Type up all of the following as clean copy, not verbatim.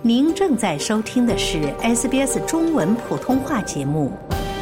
您正在收听的是 SBS 中文普通话节目。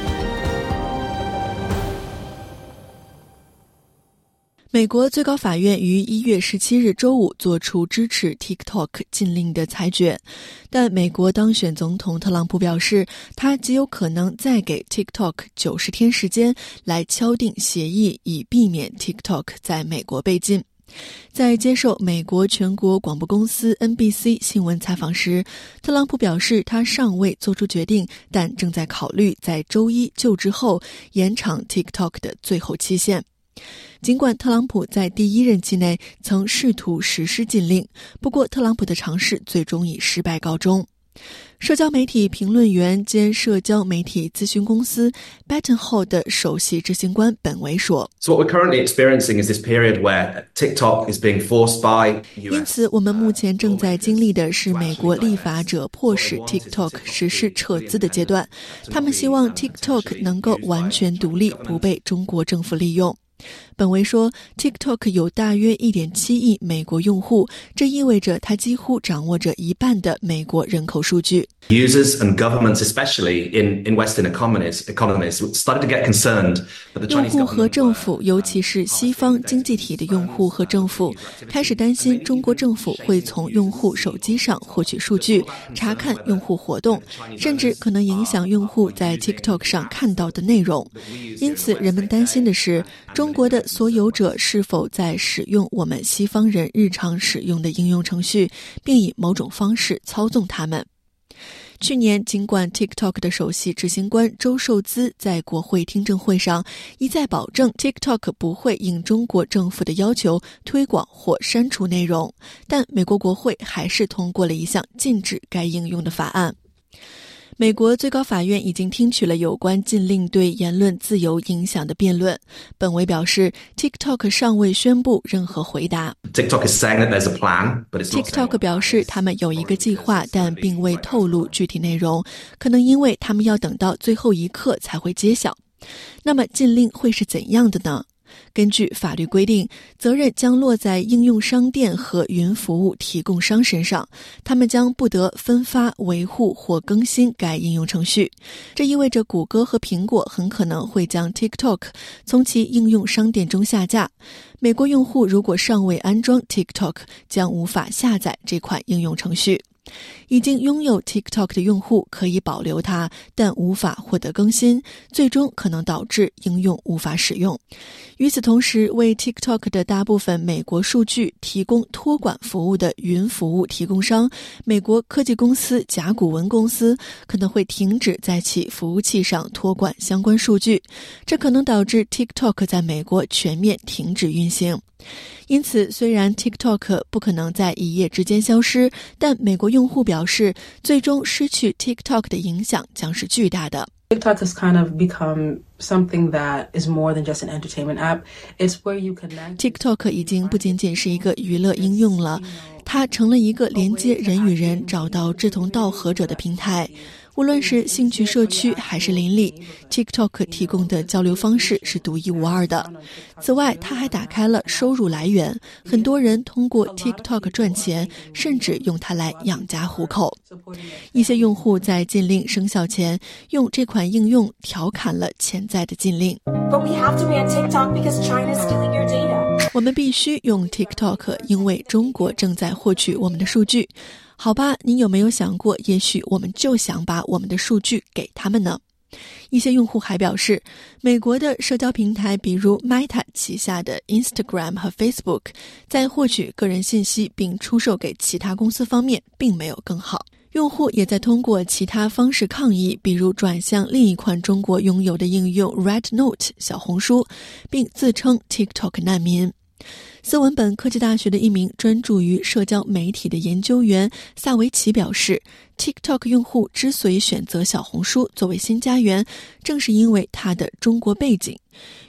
美国最高法院于1月17日周五作出支持 TikTok 禁令的裁决，但美国当选总统特朗普表示，他极有可能再给 TikTok 90天时间来敲定协议，以避免 TikTok 在美国被禁。在接受美国全国广播公司 NBC 新闻采访时，特朗普表示他尚未做出决定，但正在考虑在周一就职后延长 TikTok 的最后期限。尽管特朗普在第一任期内曾试图实施禁令，不过特朗普的尝试最终以失败告终。社交媒体评论员兼社交媒体咨询公司 Baton Hall 的首席执行官本维说， So what we're currently experiencing is this period where TikTok is being forced by US. 因此我们目前正在经历的是美国立法者迫使 TikTok 实施撤资的阶段，他们希望 TikTok 能够完全独立，不被中国政府利用。本维说 TikTok 有大约 1.7 亿美国用户，这意味着它几乎掌握着一半的美国人口数据。 Users and governments, especially in Western economies, started to get concerned that the 用 Chinese 户和 government 政府，尤其是西方经济体的用户和政府，开始担心中国政府会从用户手机上获取数据，查看用户活动，甚至可能影响用户在 TikTok 上看到的内容。因此人们担心的是，中国的所有者是否在使用我们西方人日常使用的应用程序，并以某种方式操纵它们。去年，尽管 TikTok 的首席执行官周受资在国会听证会上一再保证 TikTok 不会应中国政府的要求推广或删除内容，但美国国会还是通过了一项禁止该应用的法案。美国最高法院已经听取了有关禁令对言论自由影响的辩论。本维表示 TikTok 尚未宣布任何回答。 TikTok is saying that there's a plan, but it's not saying TikTok 表示他们有一个计划，但并未透露具体内容，可能因为他们要等到最后一刻才会揭晓。那么禁令会是怎样的呢？根据法律规定，责任将落在应用商店和云服务提供商身上，他们将不得分发、维护或更新该应用程序。这意味着谷歌和苹果很可能会将 TikTok 从其应用商店中下架。美国用户如果尚未安装 TikTok， 将无法下载这款应用程序。已经拥有 TikTok 的用户可以保留它，但无法获得更新，最终可能导致应用无法使用。与此同时，为 TikTok 的大部分美国数据提供托管服务的云服务提供商美国科技公司甲骨文公司可能会停止在其服务器上托管相关数据，这可能导致 TikTok 在美国全面停止运行。因此，虽然 TikTok 不可能在一夜之间消失，但美国用户表示，最终失去 TikTok 的影响将是巨大的。 TikTok has kind of become something that is more than just an entertainment app. It's where you connect. TikTok 已经不仅仅是一个娱乐应用了，它成了一个连接人与人、找到志同道合者的平台。无论是兴趣社区还是邻里， TikTok 提供的交流方式是独一无二的。此外，它还打开了收入来源，很多人通过 TikTok 赚钱，甚至用它来养家糊口。一些用户在禁令生效前用这款应用调侃了潜在的禁令。 But we have to ban TikTok because China is stealing your data. 我们必须用 TikTok， 因为中国正在获取我们的数据。好吧，您有没有想过，也许我们就想把我们的数据给他们呢？一些用户还表示，美国的社交平台比如 Meta 旗下的 Instagram 和 Facebook 在获取个人信息并出售给其他公司方面并没有更好。用户也在通过其他方式抗议，比如转向另一款中国拥有的应用 RedNote 小红书，并自称 TikTok 难民。斯文本科技大学的一名专注于社交媒体的研究员萨维奇表示， TikTok 用户之所以选择小红书作为新家园，正是因为它的中国背景。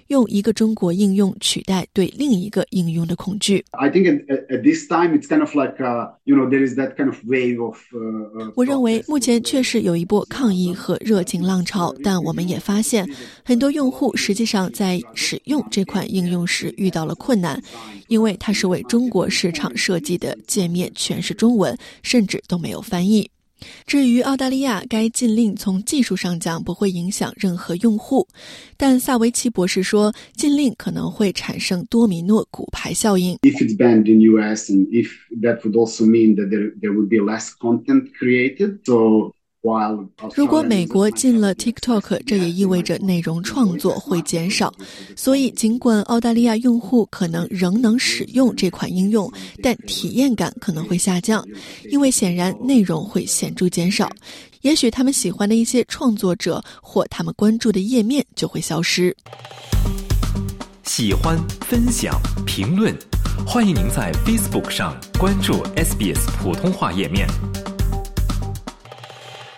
用一个中国应用取代对另一个应用的恐惧。 I think at this time it's kind of like there is that kind of wave of 我认为目前确实有一波抗议和热情浪潮，但我们也发现很多用户实际上在使用这款应用时遇到了困难，因为它是为中国市场设计的，界面全是中文，甚至都没有翻译。至于澳大利亚，该禁令从技术上讲不会影响任何用户，但萨维奇博士说，禁令可能会产生多米诺骨牌效应。 If it's banned in US and if that would also mean that there would be less content created, so 如果美国禁了 TikTok， 这也意味着内容创作会减少，所以尽管澳大利亚用户可能仍能使用这款应用，但体验感可能会下降，因为显然内容会显著减少，也许他们喜欢的一些创作者或他们关注的页面就会消失。 喜欢、分享、评论，欢迎您在 Facebook 上关注 SBS 普通话页面。